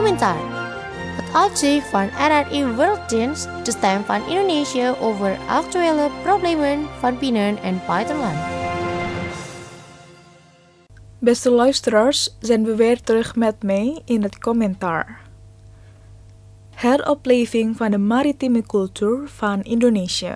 Komentar. Het uitzicht van NRI World Dienst, de stem van Indonesië over actuele problemen van binnen- en buitenland. Beste luisteraars, zijn we weer terug met mij in het commentaar. Heropleving van de maritieme cultuur van Indonesië.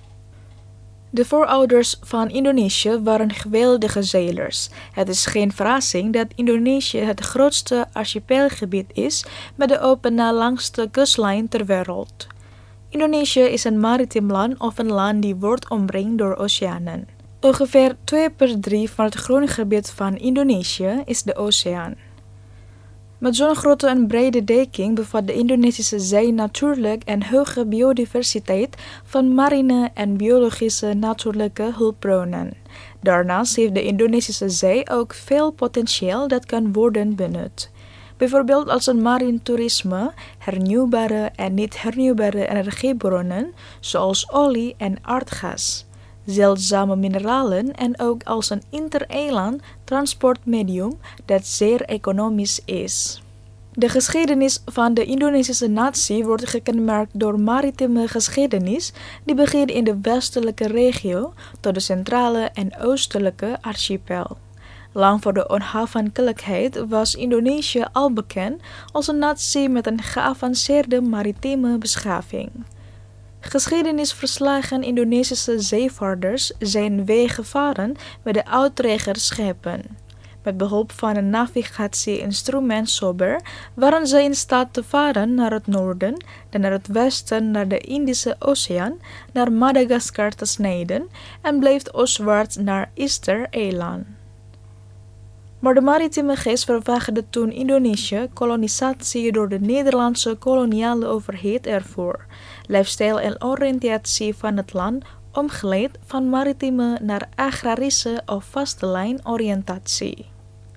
De voorouders van Indonesië waren geweldige zeilers. Het is geen verrassing dat Indonesië het grootste archipelgebied is met de open na langste kustlijn ter wereld. Indonesië is een maritiem land of een land die wordt omringd door oceanen. Ongeveer 2/3 van het grondgebied van Indonesië is de oceaan. Met zo'n grote en brede dekking bevat de Indonesische zee natuurlijk een hoge biodiversiteit van marine en biologische natuurlijke hulpbronnen. Daarnaast heeft de Indonesische zee ook veel potentieel dat kan worden benut. Bijvoorbeeld als een marine toerisme, hernieuwbare en niet hernieuwbare energiebronnen zoals olie en aardgas, zeldzame mineralen en ook als een inter-eiland transportmedium dat zeer economisch is. De geschiedenis van de Indonesische natie wordt gekenmerkt door maritieme geschiedenis die begint in de westelijke regio tot de centrale en oostelijke archipel. Lang voor de onafhankelijkheid was Indonesië al bekend als een natie met een geavanceerde maritieme beschaving. Geschiedenisverslagen Indonesische zeevaarders zijn weggevaren met de outtregerschepen. Met behulp van een navigatie-instrument Sober waren zij in staat te varen naar het noorden, dan naar het westen naar de Indische Oceaan, naar Madagaskar te snijden en bleef oostwaarts naar Easter-eiland. Maar de maritieme geest vervaagde toen Indonesië kolonisatie door de Nederlandse koloniale overheid ervoor. Lifestyle en oriëntatie van het land omgeleid van maritieme naar agrarische of vastelijn-oriëntatie.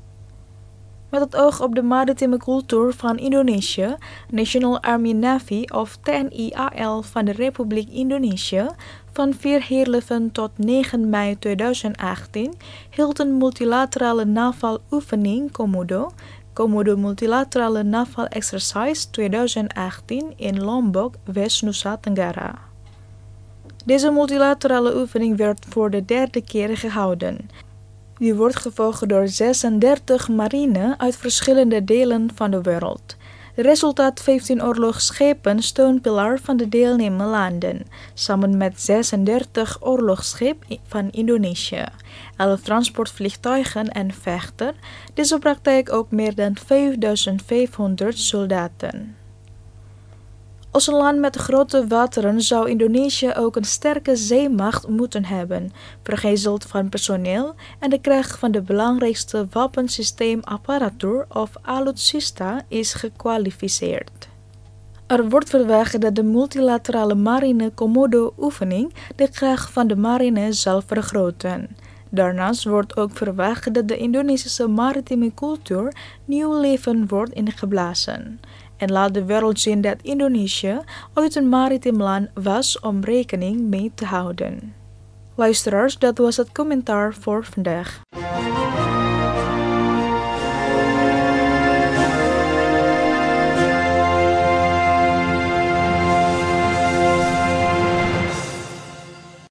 Met het oog op de maritieme cultuur van Indonesië, National Army Navy of TNI-AL van de Republiek Indonesië van 4/11 tot 9 mei 2018 hield een multilaterale navaaloefening Komodo Multilaterale Naval Exercise 2018 in Lombok, West-Nusa Tenggara. Deze multilaterale oefening werd voor de 3e keer gehouden. Die wordt gevolgd door 36 marine uit verschillende delen van de wereld. Het resultaat 15 oorlogsschepen steunpilaar van de deelnemende landen, samen met 36 oorlogsschepen van Indonesië, 11 transportvliegtuigen en vechter, deze praktijk ook meer dan 5500 soldaten. Als een land met grote wateren zou Indonesië ook een sterke zeemacht moeten hebben, vergezeld van personeel en de kracht van de belangrijkste wapensysteemapparatuur of alutsista is gekwalificeerd. Er wordt verwacht dat de multilaterale marine Komodo-oefening de kracht van de marine zal vergroten. Daarnaast wordt ook verwacht dat de Indonesische maritieme cultuur nieuw leven wordt ingeblazen. En laat de wereld zien dat Indonesië ooit een maritiem land was om rekening mee te houden. Luisteraars, dat was het commentaar voor vandaag.